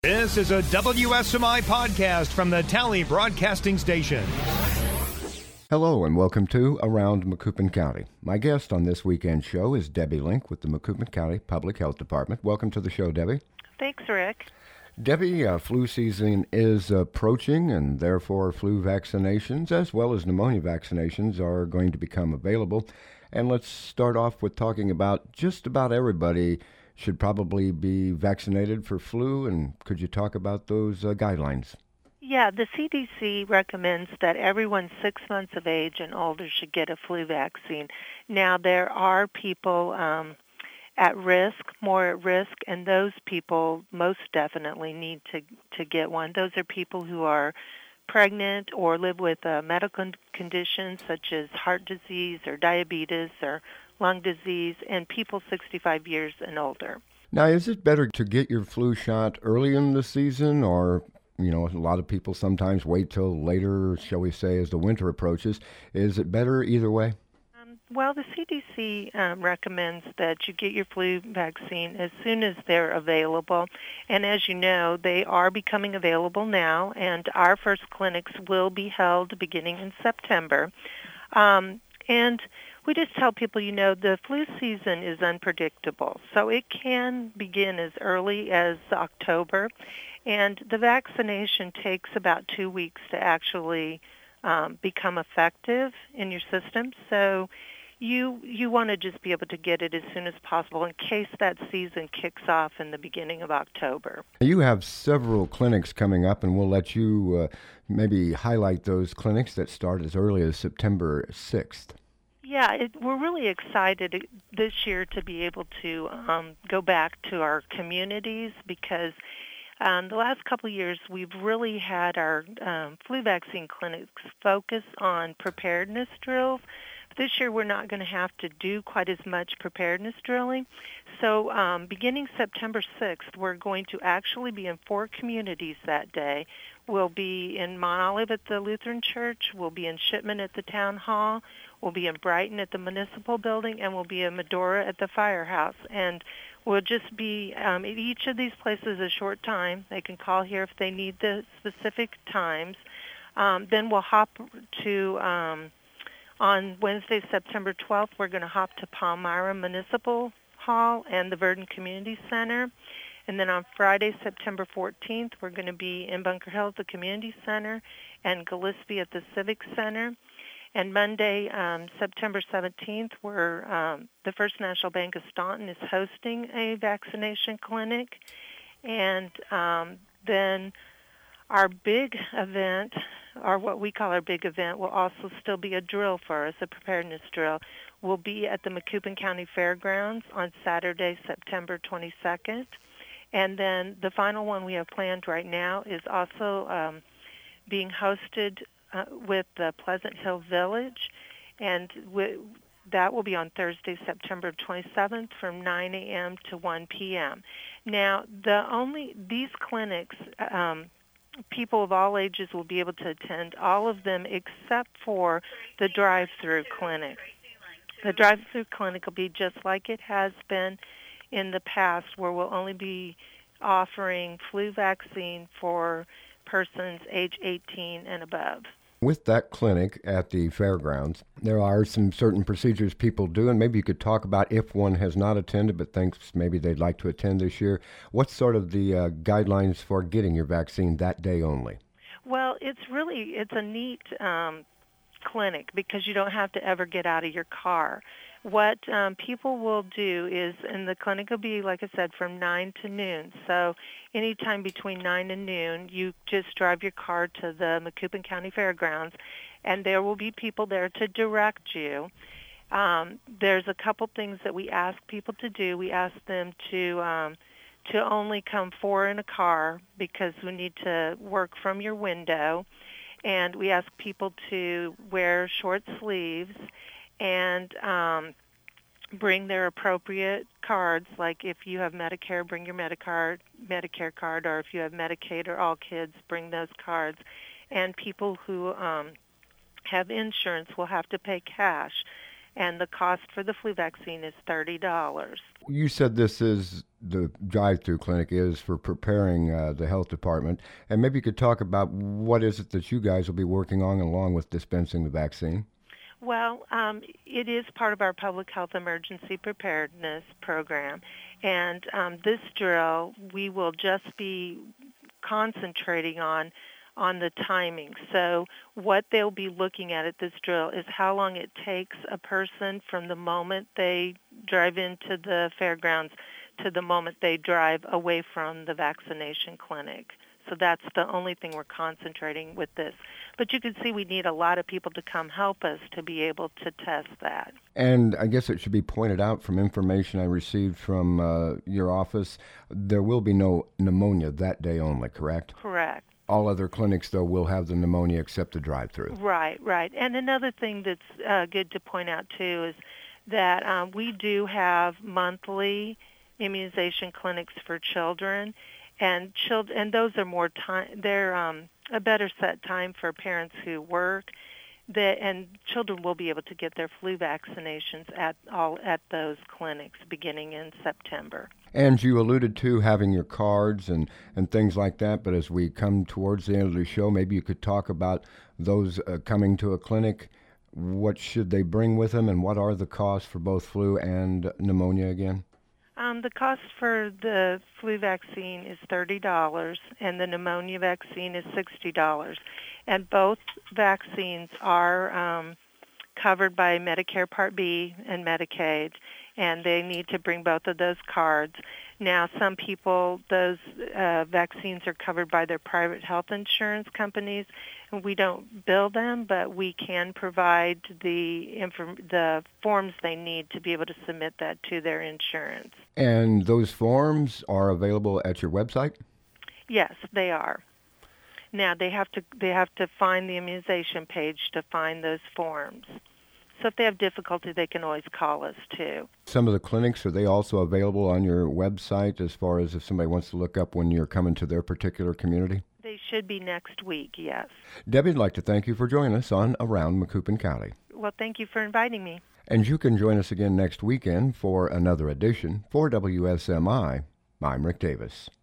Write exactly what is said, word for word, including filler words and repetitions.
This is a W S M I podcast from the Tally Broadcasting Station. Hello and welcome to Around Macoupin County. My guest on this weekend show is Debbie Link with the Macoupin County Public Health Department. Welcome to the show, Debbie. Thanks, Rick. Debbie, uh, flu season is approaching, and therefore flu vaccinations as well as pneumonia vaccinations are going to become available. And let's start off with talking about just about everybody should probably be vaccinated for flu, and could you talk about those uh, guidelines? Yeah, the C D C recommends that everyone six months of age and older should get a flu vaccine. Now, there are people um, at risk, more at risk, and those people most definitely need to, to get one. Those are people who are pregnant or live with uh, medical conditions such as heart disease or diabetes or lung disease, and people sixty-five years and older. Now, is it better to get your flu shot early in the season, or, you know, a lot of people sometimes wait till later, shall we say, as the winter approaches? Is it better either way? Um, well, the C D C um, recommends that you get your flu vaccine as soon as they're available. And as you know, they are becoming available now, and our first clinics will be held beginning in September. Um, and we just tell people, you know, the flu season is unpredictable. So it can begin as early as October, and the vaccination takes about two weeks to actually um, become effective in your system. So you you want to just be able to get it as soon as possible in case that season kicks off in the beginning of October. You have several clinics coming up, and we'll let you uh, maybe highlight those clinics that start as early as September sixth. Yeah, it, we're really excited this year to be able to um, go back to our communities because um, the last couple of years we've really had our um, flu vaccine clinics focus on preparedness drills. This year we're not going to have to do quite as much preparedness drilling. So um, beginning September sixth, we're going to actually be in four communities that day. We'll be in Mount Olive at the Lutheran Church, we'll be in Shipman at the Town Hall, we'll be in Brighton at the Municipal Building, and we'll be in Medora at the Firehouse. And we'll just be um, at each of these places a short time. They can call here if they need the specific times. Um, then we'll hop to... Um, On Wednesday, September twelfth, we're going to hop to Palmyra Municipal Hall and the Verdon Community Center. And then on Friday, September fourteenth, we're going to be in Bunker Hill at the Community Center and Gillespie at the Civic Center. And Monday, um, September seventeenth, we're, um, the First National Bank of Staunton is hosting a vaccination clinic. And um, then our big event, or what we call our big event, will also still be a drill for us, a preparedness drill. We'll be at the Macoupin County Fairgrounds on Saturday, September twenty-second. And then the final one we have planned right now is also um, being hosted uh, with the Pleasant Hill Village, and we, that will be on Thursday, September twenty-seventh from nine a.m. to one p.m. Now, the only these clinics, um, people of all ages will be able to attend, all of them except for the drive-through clinic. The drive-through clinic will be just like it has been in the past, where we'll only be offering flu vaccine for persons age eighteen and above. With that clinic at the fairgrounds, there are some certain procedures people do, and maybe you could talk about if one has not attended but thinks maybe they'd like to attend this year. What's sort of the uh, guidelines for getting your vaccine that day only? Well, it's really, it's a neat um, clinic because you don't have to ever get out of your car. What um, people will do is, and the clinic will be, like I said, from nine to noon. So anytime between nine and noon, you just drive your car to the Macoupin County Fairgrounds, and there will be people there to direct you. Um, there's a couple things that we ask people to do. We ask them to um, to only come four in a car because we need to work from your window. And we ask people to wear short sleeves and um, bring their appropriate cards. Like if you have Medicare, bring your Medicare, Medicare card, or if you have Medicaid or All Kids, bring those cards. And people who um, have insurance will have to pay cash. And the cost for the flu vaccine is thirty dollars. You said this is the drive-through clinic is for preparing uh, the health department. And maybe you could talk about what is it that you guys will be working on along with dispensing the vaccine. Well, um, it is part of our public health emergency preparedness program. And um, this drill, we will just be concentrating on on the timing. So what they'll be looking at at this drill is how long it takes a person from the moment they drive into the fairgrounds to the moment they drive away from the vaccination clinic. So that's the only thing we're concentrating with this. But you can see we need a lot of people to come help us to be able to test that. And I guess it should be pointed out from information I received from uh, your office, there will be no pneumonia that day only, correct? Correct. All other clinics, though, will have the pneumonia except the drive-through. Right, right. And another thing that's uh, good to point out, too, is that um, we do have monthly immunization clinics for children, and children, and those are more time. They're um, a better set time for parents who work. That, and children will be able to get their flu vaccinations at all at those clinics beginning in September. And you alluded to having your cards and, and things like that, but as we come towards the end of the show, maybe you could talk about those uh, coming to a clinic. What should they bring with them, and what are the costs for both flu and pneumonia again? Um, the cost for the flu vaccine is thirty dollars, and the pneumonia vaccine is sixty dollars. And both vaccines are um, covered by Medicare Part B and Medicaid, and they need to bring both of those cards. Now, some people, those uh, vaccines are covered by their private health insurance companies, and we don't bill them, but we can provide the inform- the forms they need to be able to submit that to their insurance. And those forms are available at your website? Yes, they are. Now, they have to they have to find the immunization page to find those forms. So if they have difficulty, they can always call us, too. Some of the clinics, are they also available on your website as far as if somebody wants to look up when you're coming to their particular community? They should be next week, yes. Debbie, I'd like to thank you for joining us on Around Macoupin County. Well, thank you for inviting me. And you can join us again next weekend for another edition. For W S M I, I'm Rick Davis.